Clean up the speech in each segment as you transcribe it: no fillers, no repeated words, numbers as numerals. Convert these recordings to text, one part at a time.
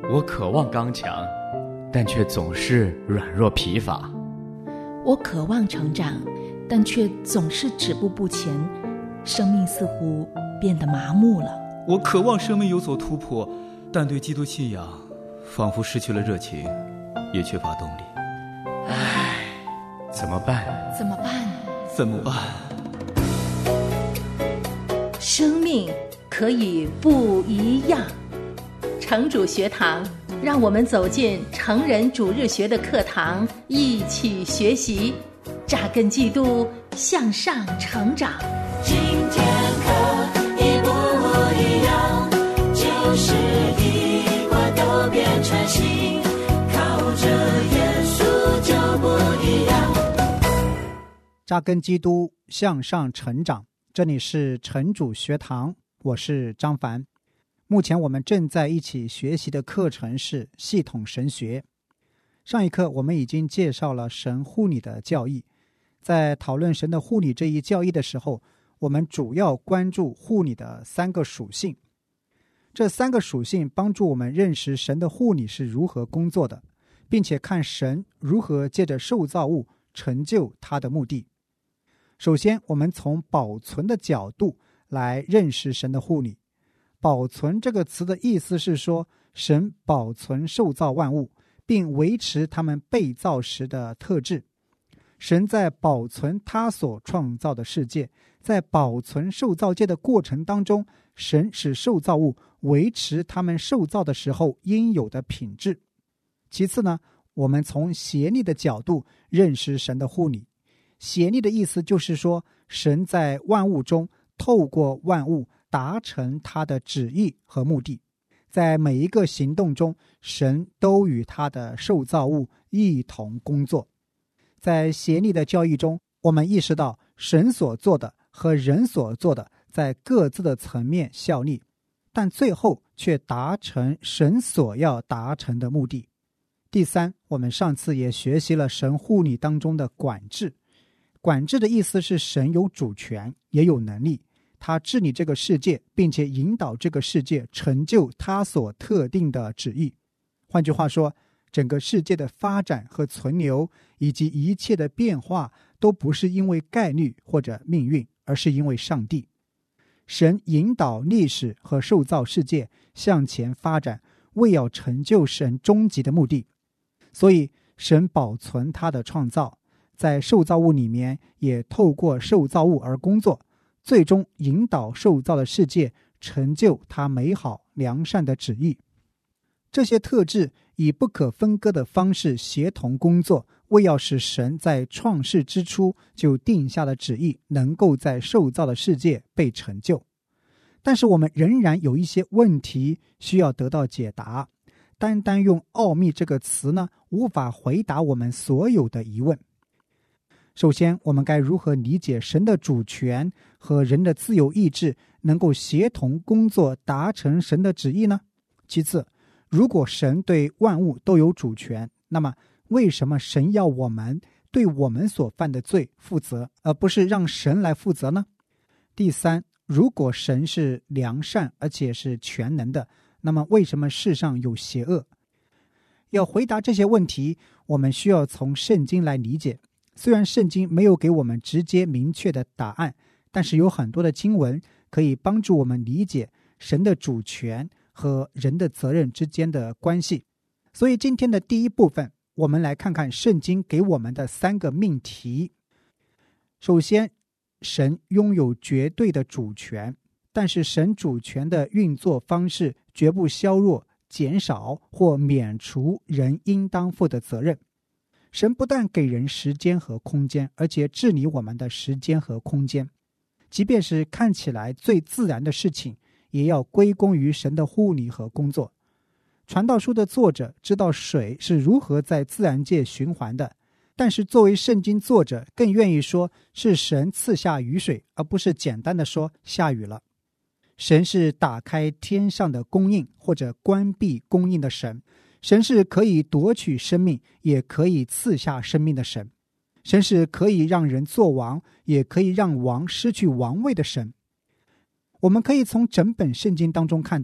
我渴望刚强，但却总是软弱疲乏。 我渴望成长，但却总是止步不前，生命似乎变得麻木了。 我渴望生命有所突破，但对基督信仰仿佛失去了热情，也缺乏动力。 唉，怎么办？ 怎么办？ 怎么办？ 生命可以不一样。城主学堂，让我们走进成人主日学的课堂，一起学习，扎根基督，向上成长。 今天可以不一样，就是一块都变成新，靠着耶稣就不一样。 扎根基督，向上成长。这里是城主学堂，我是张凡。目前我们正在一起学习的课程是系统神学。上一课我们已经介绍了神护理的教义，在讨论神的护理这一教义的时候，我们主要关注护理的三个属性。这三个属性帮助我们认识神的护理是如何工作的，并且看神如何借着受造物成就他的目的。首先，我们从保存的角度来认识神的护理。保存这个词的意思是说，神保存受造万物，并维持他们被造时的特质。神在保存他所创造的世界，在保存受造界的过程当中，神使受造物维持他们受造的时候应有的品质。其次呢，我们从协力的角度认识神的护理。协力的意思就是说，神在万物中透过万物达成他的旨意和目的，在每一个行动中，神都与他的受造物一同工作。在协力的教义中，我们意识到神所做的和人所做的在各自的层面效力，但最后却达成神所要达成的目的。第三，我们上次也学习了神护理当中的管制。管制的意思是神有主权，也有能力，他治理这个世界，并且引导这个世界成就他所特定的旨意。换句话说，整个世界的发展和存留，以及一切的变化，都不是因为概率或者命运，而是因为上帝。神引导历史和受造世界向前发展，为要成就神终极的目的。所以神保存他的创造，在受造物里面也透过受造物而工作，最终引导受造的世界成就他美好良善的旨意。这些特质以不可分割的方式协同工作，为要使神在创世之初就定下的旨意能够在受造的世界被成就。但是我们仍然有一些问题需要得到解答，单单用奥秘这个词呢，无法回答我们所有的疑问。首先，我们该如何理解神的主权和人的自由意志能够协同工作达成神的旨意呢？其次，如果神对万物都有主权，那么为什么神要我们对我们所犯的罪负责，而不是让神来负责呢？第三，如果神是良善而且是全能的，那么为什么世上有邪恶？要回答这些问题，我们需要从圣经来理解。虽然圣经没有给我们直接明确的答案，但是有很多的经文可以帮助我们理解神的主权和人的责任之间的关系。所以今天的第一部分，我们来看看圣经给我们的三个命题。首先，神拥有绝对的主权，但是神主权的运作方式绝不削弱、减少或免除人应当负的责任。神不但给人时间和空间，而且治理我们的时间和空间。即便是看起来最自然的事情，也要归功于神的护理和工作。传道书的作者知道水是如何在自然界循环的，但是作为圣经作者，更愿意说是神赐下雨水，而不是简单的说下雨了。神是打开天上的供应或者关闭供应的神。神是可以夺取生命，也可以赐下生命的神。神是可以让人做王，也可以让王失去王位的神。我们可以从整本圣经当中看到，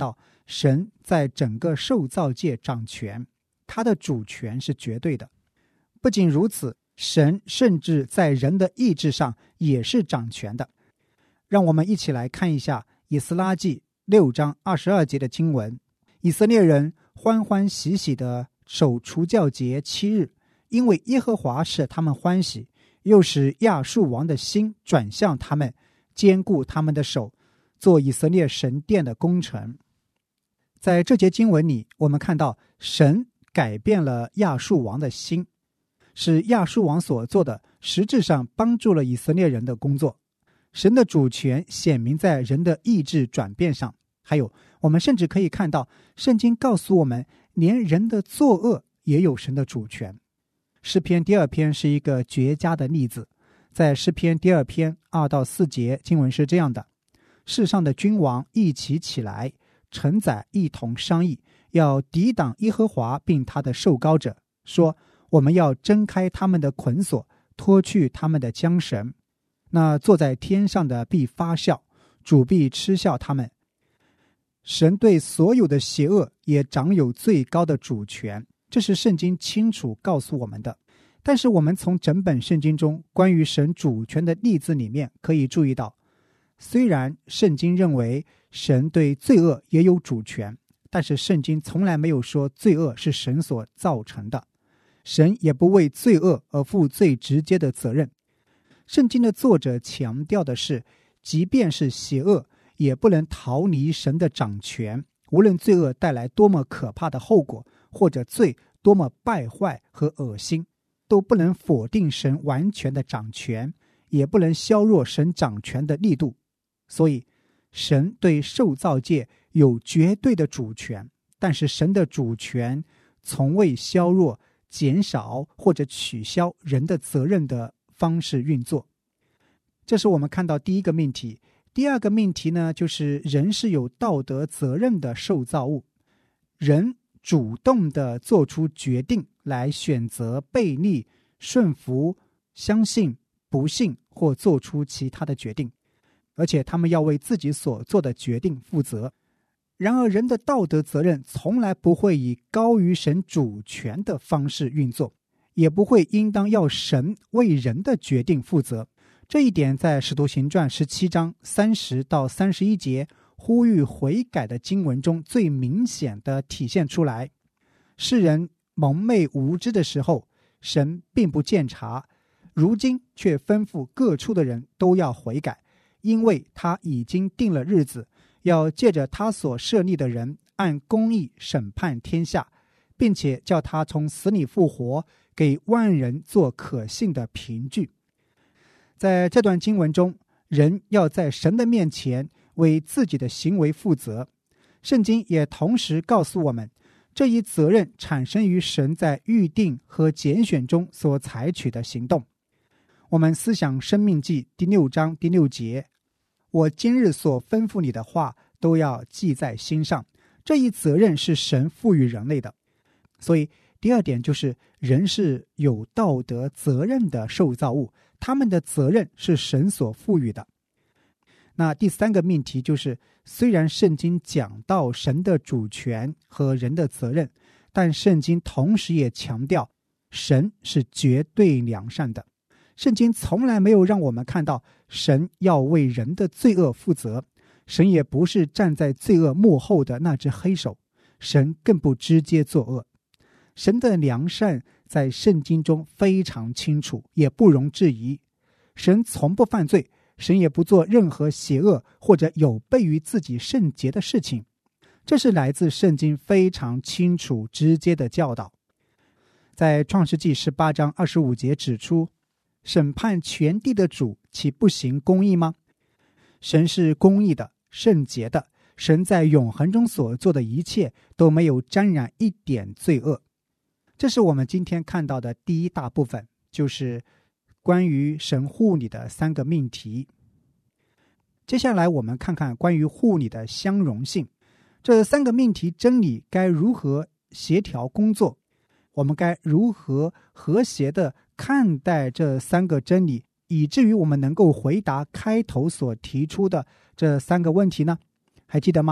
神在整个受造界掌权，他的主权是绝对的。不仅如此，神甚至在人的意志上也是掌权的。让我们一起来看一下以斯拉记6章22节的经文。以色列人欢欢喜喜地守除酵节7日，因为耶和华使他们欢喜，又使亚述王的心转向他们，坚固他们的手，做以色列神殿的工程。在这节经文里，我们看到神改变了亚述王的心，使亚述王所做的实质上帮助了以色列人的工作。神的主权显明在人的意志转变上。还有，我们甚至可以看到圣经告诉我们，连人的作恶也有神的主权。诗篇第2篇是一个绝佳的例子。在诗篇第2篇2到4节，经文是这样的：世上的君王一起起来，臣宰一同商议，要抵挡耶和华并他的受膏者，说，我们要挣开他们的捆锁，脱去他们的缰绳。那坐在天上的必发笑，主必嗤笑他们。神对所有的邪恶也掌有最高的主权，这是圣经清楚告诉我们的。但是我们从整本圣经中关于神主权的例子里面可以注意到，虽然圣经认为神对罪恶也有主权，但是圣经从来没有说罪恶是神所造成的，神也不为罪恶而负最直接的责任。圣经的作者强调的是，即便是邪恶也不能逃离神的掌权，无论罪恶带来多么可怕的后果，或者罪多么败坏和恶心，都不能否定神完全的掌权，也不能削弱神掌权的力度。所以神对受造界有绝对的主权，但是神的主权从未削弱、减少或者取消人的责任的方式运作。这是我们看到第一个命题。第二个命题呢，就是人是有道德责任的受造物，人主动地做出决定来选择背逆、顺服、相信、不信或做出其他的决定，而且他们要为自己所做的决定负责。然而人的道德责任从来不会以高于神主权的方式运作，也不会应当要神为人的决定负责。这一点在使徒行传17章30到31节呼吁悔改的经文中最明显的体现出来。世人蒙昧无知的时候，神并不鉴察，如今却吩咐各处的人都要悔改，因为他已经定了日子，要借着他所设立的人按公义审判天下，并且叫他从死里复活，给万人做可信的凭据。在这段经文中，人要在神的面前为自己的行为负责。圣经也同时告诉我们，这一责任产生于神在预定和拣选中所采取的行动。我们思想申命记第6章第6节，我今日所吩咐你的话都要记在心上。这一责任是神赋予人类的。所以第二点就是人是有道德责任的受造物，他们的责任是神所赋予的。那第三个命题就是，虽然圣经讲到神的主权和人的责任，但圣经同时也强调神是绝对良善的。圣经从来没有让我们看到神要为人的罪恶负责，神也不是站在罪恶幕后的那只黑手，神更不直接作恶。神的良善在圣经中非常清楚，也不容置疑。神从不犯罪，神也不做任何邪恶或者有悖于自己圣洁的事情，这是来自圣经非常清楚直接的教导。在创世纪18章25节指出，审判全地的主岂不行公义吗？神是公义的、圣洁的，神在永恒中所做的一切都没有沾染一点罪恶。这是我们今天看到的第一大部分，就是关于神护理的3个命题。接下来我们看看关于护理的相容性，这3个命题真理该如何协调工作，我们该如何和谐地看待这3个真理，以至于我们能够回答开头所提出的这3个问题呢？还记得吗？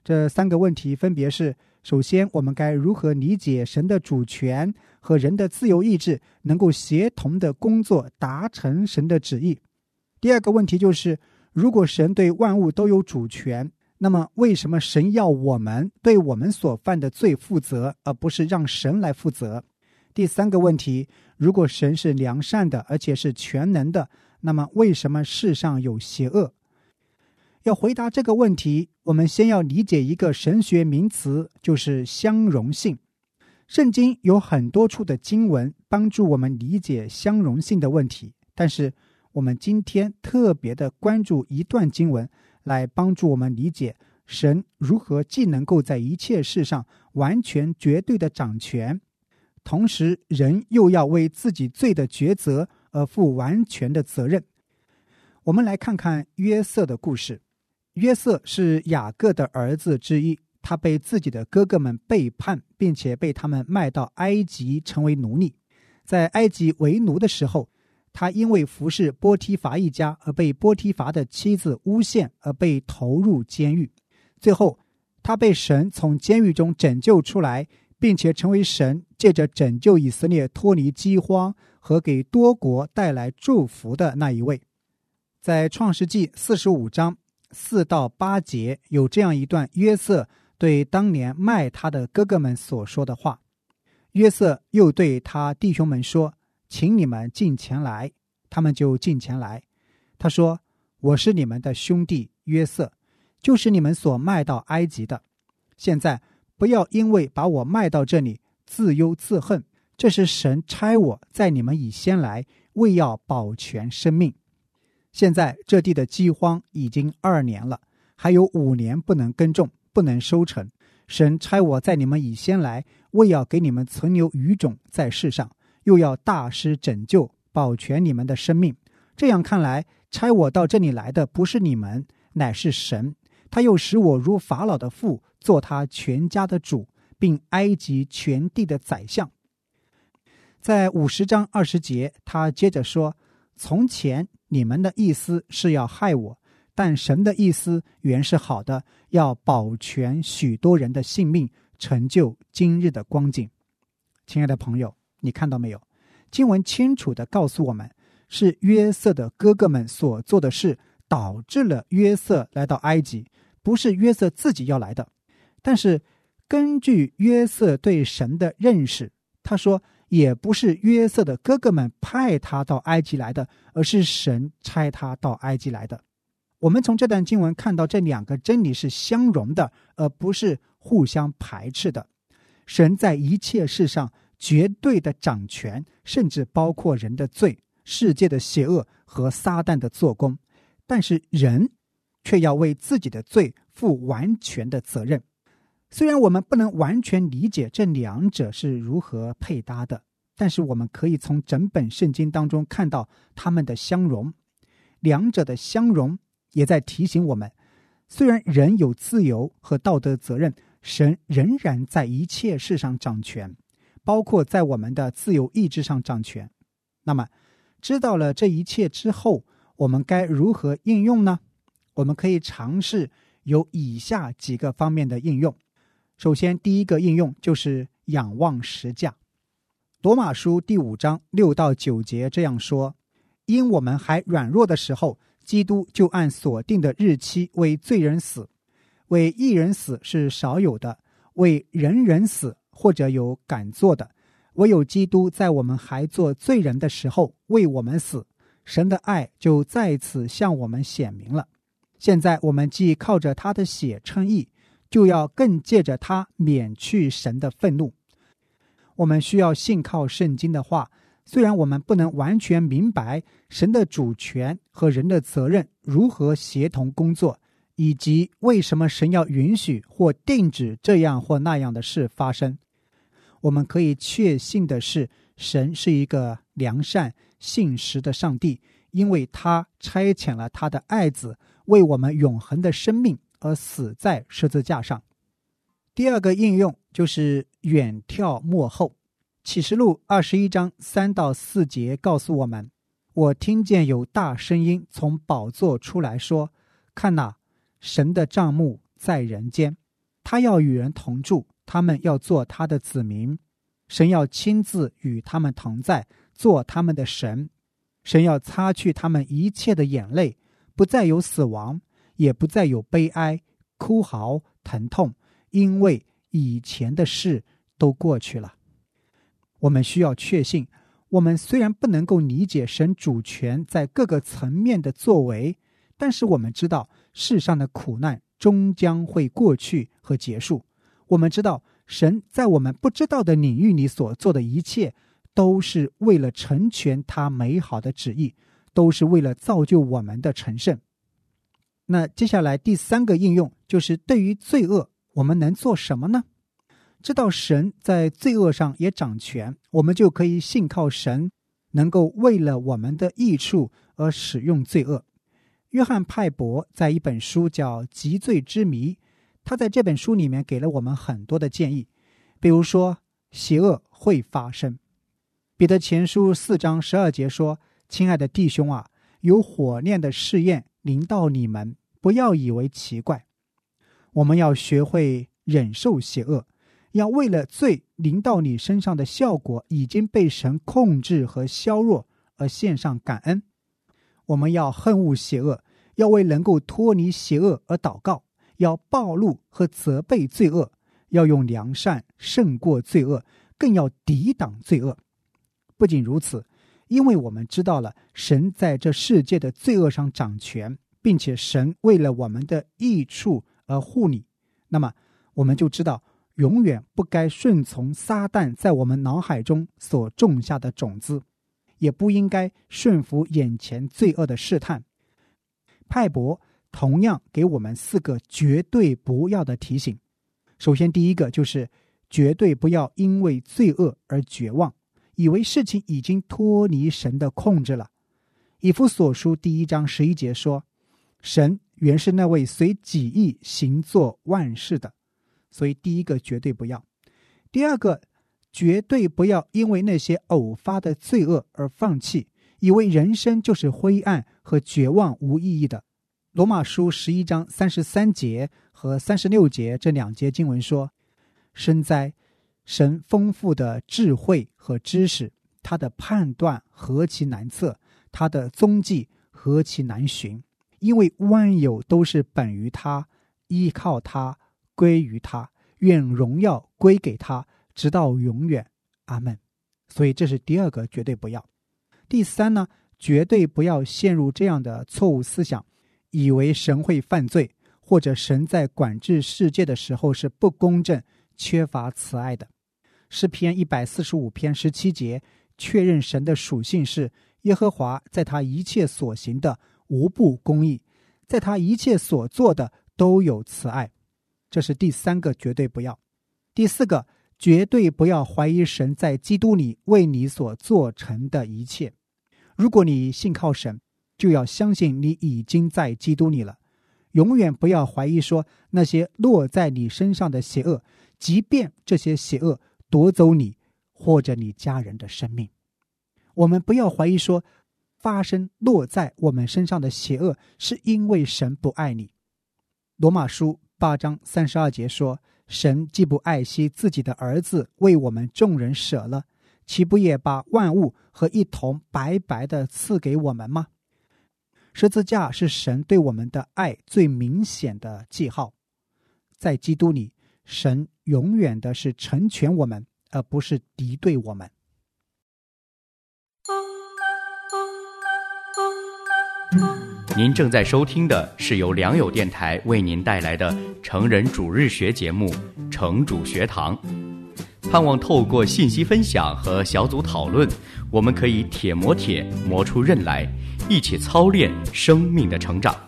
这3个问题分别是：首先，我们该如何理解神的主权和人的自由意志能够协同的工作，达成神的旨意？第二个问题就是，如果神对万物都有主权，那么为什么神要我们对我们所犯的罪负责，而不是让神来负责？第3个问题，如果神是良善的，而且是全能的，那么为什么世上有邪恶？要回答这个问题，我们先要理解一个神学名词，就是相容性。圣经有很多处的经文帮助我们理解相容性的问题，但是我们今天特别的关注一段经文，来帮助我们理解神如何既能够在一切事上完全绝对的掌权，同时人又要为自己罪的抉择而负完全的责任。我们来看看约瑟的故事。约瑟是雅各的儿子之一，他被自己的哥哥们背叛，并且被他们卖到埃及成为奴隶。在埃及为奴的时候，他因为服侍波提乏一家而被波提乏的妻子诬陷，而被投入监狱。最后他被神从监狱中拯救出来，并且成为神借着拯救以色列脱离饥荒和给多国带来祝福的那一位。在创世纪45章4到8节有这样一段约瑟对当年卖他的哥哥们所说的话。约瑟又对他弟兄们说，请你们进前来。他们就进前来。他说，我是你们的兄弟约瑟，就是你们所卖到埃及的。现在不要因为把我卖到这里自忧自恨，这是神差我在你们以先来，为要保全生命。现在这地的饥荒已经2年了，还有5年不能耕种，不能收成。神差我在你们以先来，为要给你们存留余种在世上，又要大施拯救，保全你们的生命。这样看来，差我到这里来的不是你们，乃是神。他又使我如法老的父，做他全家的主，并埃及全地的宰相。在50章20节，他接着说，从前你们的意思是要害我，但神的意思原是好的，要保全许多人的性命，成就今日的光景。亲爱的朋友，你看到没有？经文清楚地告诉我们，是约瑟的哥哥们所做的事导致了约瑟来到埃及，不是约瑟自己要来的。但是根据约瑟对神的认识，他说也不是约瑟的哥哥们派他到埃及来的，而是神差他到埃及来的。我们从这段经文看到，这2个真理是相容的，而不是互相排斥的。神在一切事上绝对的掌权，甚至包括人的罪、世界的邪恶和撒旦的做工，但是人却要为自己的罪负完全的责任。虽然我们不能完全理解这2者是如何配搭的，但是我们可以从整本圣经当中看到他们的相容。2者的相容也在提醒我们，虽然人有自由和道德责任，神仍然在一切事上掌权，包括在我们的自由意志上掌权。那么知道了这一切之后，我们该如何应用呢？我们可以尝试有以下几个方面的应用。首先，第一个应用就是仰望十架。罗马书第5章6到9节这样说，因我们还软弱的时候，基督就按所定的日期为罪人死。为义人死是少有的，为人人死或者有敢做的，唯有基督在我们还做罪人的时候为我们死，神的爱就在此向我们显明了。现在我们既靠着他的血称义，就要更借着他免去神的愤怒。我们需要信靠圣经的话，虽然我们不能完全明白神的主权和人的责任如何协同工作，以及为什么神要允许或禁止这样或那样的事发生，我们可以确信的是，神是一个良善信实的上帝，因为他差遣了他的爱子为我们永恒的生命而死在十字架上。第二个应用就是远眺幕后。启示录21章3到4节告诉我们，我听见有大声音从宝座出来说，看哪，神的帐幕在人间， 他要与人同住，他们要做他的子民。神要亲自与他们同在，做他们的神。神要擦去他们一切的眼泪，不再有死亡，也不再有悲哀、哭嚎、疼痛，因为以前的事都过去了。我们需要确信，我们虽然不能够理解神主权在各个层面的作为，但是我们知道世上的苦难终将会过去和结束。我们知道神在我们不知道的领域里所做的一切，都是为了成全他美好的旨意，都是为了造就我们的成圣。那接下来第3个应用就是对于罪恶，我们能做什么呢？知道神在罪恶上也掌权，我们就可以信靠神能够为了我们的益处而使用罪恶。约翰派伯在一本书叫《极罪之谜》，他在这本书里面给了我们很多的建议，比如说邪恶会发生。彼得前书4章12节说，亲爱的弟兄啊，有火炼的试验临到你们，不要以为奇怪。我们要学会忍受邪恶，要为了罪临到你身上的效果已经被神控制和削弱而献上感恩。我们要恨恶邪恶，要为能够脱离邪恶而祷告，要暴露和责备罪恶，要用良善胜过罪恶，更要抵挡罪恶。不仅如此，因为我们知道了神在这世界的罪恶上掌权，并且神为了我们的益处而护理，那么我们就知道永远不该顺从撒旦在我们脑海中所种下的种子，也不应该顺服眼前罪恶的试探。派伯同样给我们4个绝对不要的提醒。首先第一个就是绝对不要因为罪恶而绝望，以为事情已经脱离神的控制了。以弗所书1章11节说，神原是那位随己意行作万事的。所以第一个绝对不要。第二个，绝对不要因为那些偶发的罪恶而放弃，以为人生就是灰暗和绝望无意义的。罗马书11章33节和36节这2节经文说，深哉，神丰富的智慧和知识，他的判断何其难测，他的踪迹何其难寻。因为万有都是本于他，依靠他，归于他，愿荣耀归给他，直到永远。阿们。所以这是第二个绝对不要。第三呢，绝对不要陷入这样的错误思想，以为神会犯罪，或者神在管制世界的时候是不公正、缺乏慈爱的。诗篇145篇17节确认神的属性是耶和华在他一切所行的无不公义，在他一切所做的都有慈爱。这是第三个绝对不要。第四个，绝对不要怀疑神在基督里为你所做成的一切。如果你信靠神，就要相信你已经在基督里了。永远不要怀疑说那些落在你身上的邪恶，即便这些邪恶夺走你或者你家人的生命。我们不要怀疑说发生落在我们身上的邪恶是因为神不爱你。罗马书8章32节说，神既不爱惜自己的儿子为我们众人舍了，岂不也把万物和一同白白的赐给我们吗？十字架是神对我们的爱最明显的记号。在基督里，神永远的是成全我们，而不是敌对我们。 您正在收听的是由良友电台为您带来的成人主日学节目《成主学堂》，盼望透过信息分享和小组讨论，我们可以铁磨铁磨出刃来，一起操练生命的成长。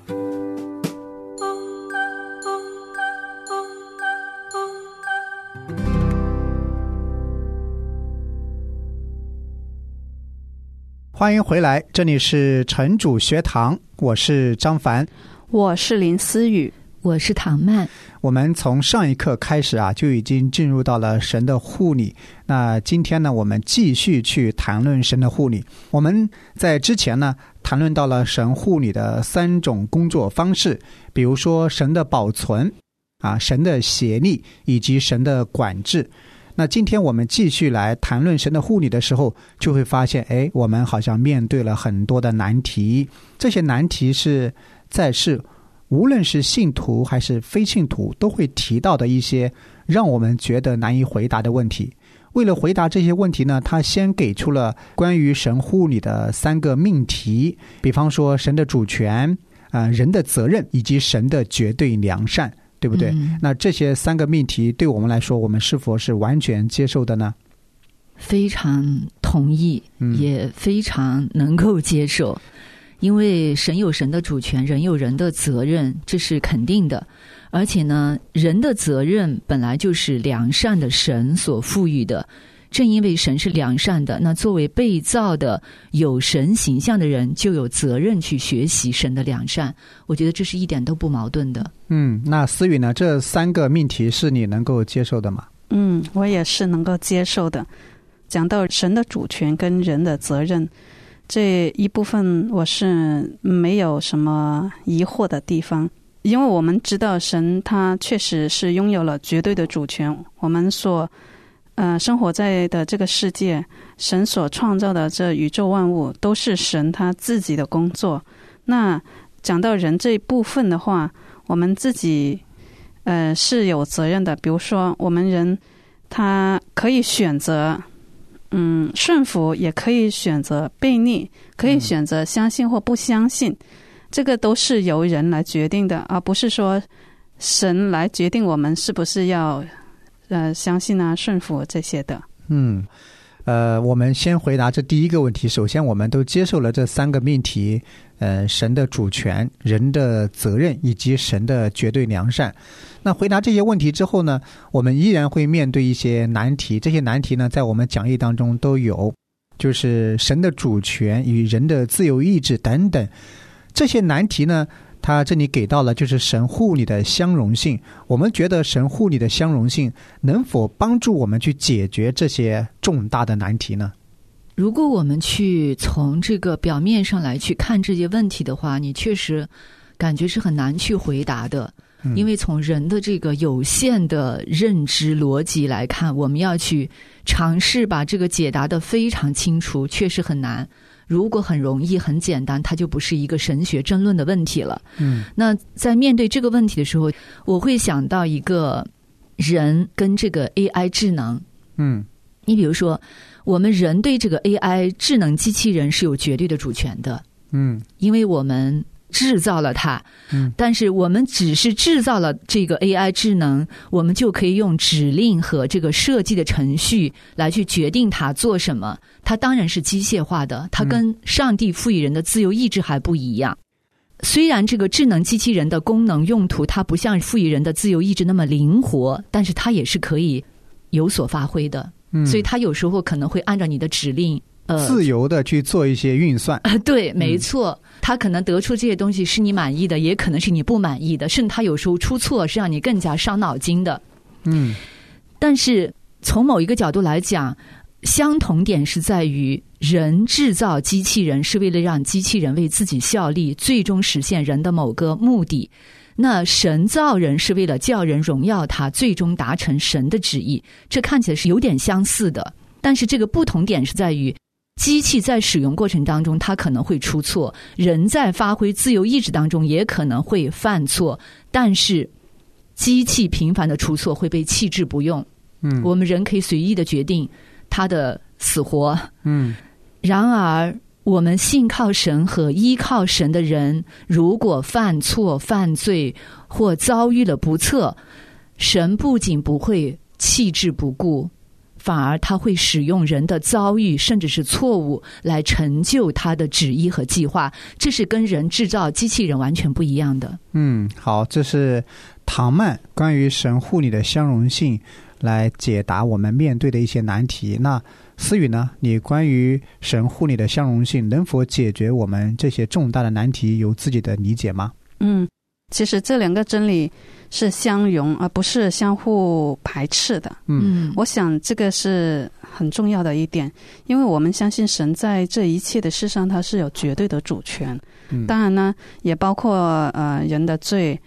欢迎回来，这里是城主学堂，我是张凡， 我是林思雨， 我是唐曼。 我们从上一课开始就已经进入到了神的护理。那今天呢，我们继续去谈论神的护理。我们在之前呢，谈论到了神护理的3种工作方式，比如说神的保存， 神的协力以及神的管制。那今天我们继续来谈论神的护理的时候，就会发现我们好像面对了很多的难题。这些难题是在世无论是信徒还是非信徒都会提到的一些让我们觉得难以回答的问题。为了回答这些问题呢，他先给出了关于神护理的3个命题，比方说神的主权、人的责任以及神的绝对良善，对不对？那这些3个命题对我们来说，我们是否是完全接受的呢？ 非常同意，也非常能够接受。因为神有神的主权，人有人的责任，这是肯定的。而且呢，人的责任本来就是良善的神所赋予的。正因为神是良善的，那作为被造的有神形象的人，就有责任去学习神的良善。我觉得这是一点都不矛盾的。 那思雨呢？这3个命题是你能够接受的吗？ 我也是能够接受的。讲到神的主权跟人的责任这一部分，我是没有什么疑惑的地方。因为我们知道神他确实是拥有了绝对的主权，我们所生活在的这个世界，神所创造的这宇宙万物都是神他自己的工作。那讲到人这一部分的话，我们自己是有责任的。比如说我们人他可以选择顺服，也可以选择悖逆，可以选择相信或不相信，这个都是由人来决定的，而不是说神来决定我们是不是要相信顺服这些的。 我们先回答这第一个问题。首先我们都接受了这3个命题，神的主权、人的责任以及神的绝对良善。那回答这些问题之后呢，我们依然会面对一些难题。这些难题呢，在我们讲义当中都有，就是神的主权与人的自由意志等等。这些难题呢，他这里给到了就是神护理的相容性。我们觉得神护理的相容性能否帮助我们去解决这些重大的难题呢？ 如果我们去从这个表面上来去看这些问题的话，你确实感觉是很难去回答的。因为从人的这个有限的认知逻辑来看，我们要去尝试把这个解答得非常清楚，确实很难。如果很容易很简单，它就不是一个神学争论的问题了。那在面对这个问题的时候，我会想到一个人跟这个 AI 智能。你比如说我们人对这个 AI 智能机器人是有绝对的主权的。因为我们制造了它，但是我们只是制造了这个 AI 智能，我们就可以用指令和这个设计的程序来去决定它做什么。它当然是机械化的，它跟上帝赋予人的自由意志还不一样。虽然这个智能机器人的功能用途它不像赋予人的自由意志那么灵活，但是它也是可以有所发挥的。所以它有时候可能会按照你的指令自由的去做一些运算。 对，没错。他可能得出这些东西是你满意的，也可能是你不满意的，甚至他有时候出错是让你更加伤脑筋的。但是从某一个角度来讲，相同点是在于人制造机器人是为了让机器人为自己效力，最终实现人的某个目的。那神造人是为了叫人荣耀他，最终达成神的旨意。这看起来是有点相似的，但是这个不同点是在于机器在使用过程当中它可能会出错，人在发挥自由意志当中也可能会犯错，但是机器频繁的出错会被弃之不用。我们人可以随意的决定它的死活。然而我们信靠神和依靠神的人，如果犯错犯罪或遭遇了不测，神不仅不会弃之不顾，反而他会使用人的遭遇甚至是错误来成就他的旨意和计划。这是跟人制造机器人完全不一样的。 好，这是唐曼关于神护理的相容性来解答我们面对的一些难题。那思雨呢，你关于神护理的相容性能否解决我们这些重大的难题有自己的理解吗？ 其实这2个真理是相容而不是相互排斥的。我想这个是很重要的一点，因为我们相信神在这一切的事上他是有绝对的主权。当然呢也包括人的罪，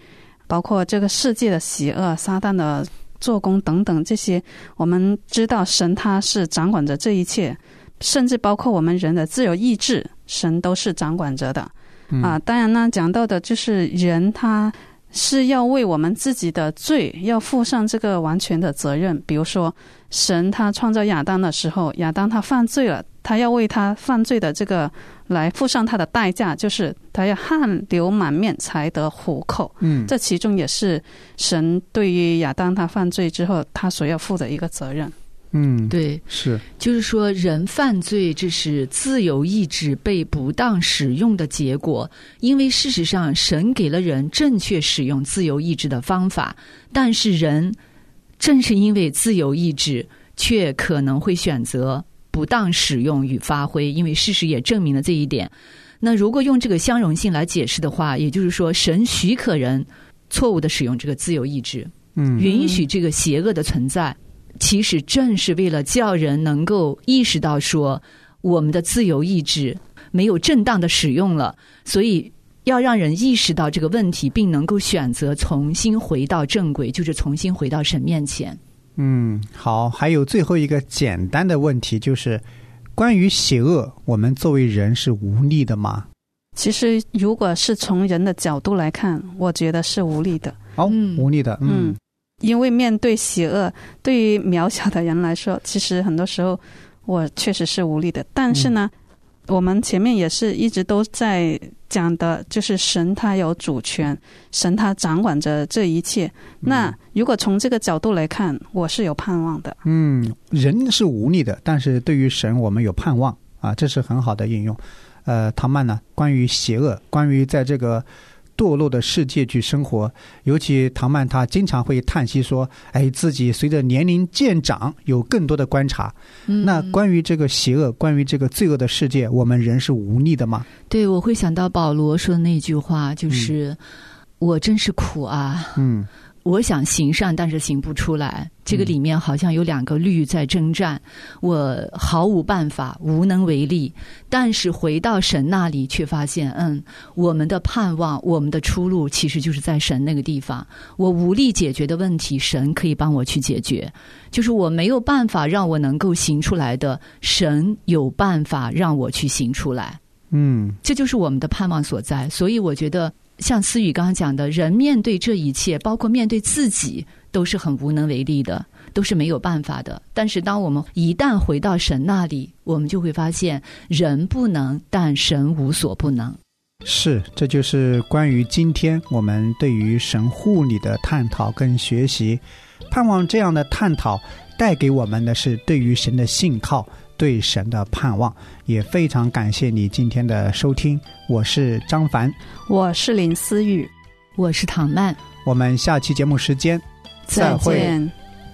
包括这个世界的邪恶、撒旦的做工等等，这些我们知道神他是掌管着这一切，甚至包括我们人的自由意志，神都是掌管着的。当然呢，讲到的就是人他是要为我们自己的罪要负上这个完全的责任。比如说神他创造亚当的时候，亚当他犯罪了，他要为他犯罪的这个来付上他的代价，就是他要汗流满面才得糊口。这其中也是神对于亚当他犯罪之后他所要负的一个责任。 对， 是， 就是说人犯罪，这是自由意志被不当使用的结果。因为事实上神给了人正确使用自由意志的方法，但是人正是因为自由意志却可能会选择不当使用与发挥，因为事实也证明了这一点。那如果用这个相容性来解释的话，也就是说神许可人错误的使用这个自由意志，允许这个邪恶的存在，其实正是为了叫人能够意识到说我们的自由意志没有正当的使用了，所以要让人意识到这个问题，并能够选择重新回到正轨，就是重新回到神面前。 好，还有最后一个简单的问题，就是关于邪恶，我们作为人是无力的吗？ 其实如果是从人的角度来看，我觉得是无力的。 无力的。 因为面对邪恶，对于渺小的人来说，其实很多时候我确实是无力的。但是呢，我们前面也是一直都在讲的，就是神他有主权，神他掌管着这一切。那如果从这个角度来看，我是有盼望的。 人是无力的，但是对于神我们有盼望啊，这是很好的应用。唐曼呢，关于邪恶，关于在这个堕落的世界去生活，尤其唐曼他经常会叹息说，自己随着年龄渐长有更多的观察。那关于这个邪恶，关于这个罪恶的世界，我们人是无力的吗？ 对，我会想到保罗说的那句话，就是我真是苦啊，我想行善但是行不出来，这个里面好像有两个律在征战，我毫无办法，无能为力。但是回到神那里却发现我们的盼望，我们的出路其实就是在神那个地方。我无力解决的问题，神可以帮我去解决，就是我没有办法让我能够行出来的，神有办法让我去行出来。这就是我们的盼望所在。所以我觉得像思雨刚刚讲的，人面对这一切，包括面对自己，都是很无能为力的，都是没有办法的。但是当我们一旦回到神那里，我们就会发现人不能，但神无所不能。 是，这就是关于今天我们对于神护理的探讨跟学习。盼望这样的探讨带给我们的是对于神的信靠，对神的盼望。也非常感谢你今天的收听，我是张凡， 我是林思雨， 我是唐曼， 我们下期节目时间再见。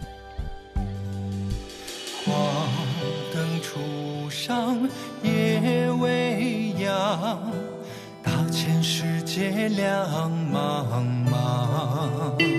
黄灯初上夜未央，大千世界亮茫茫，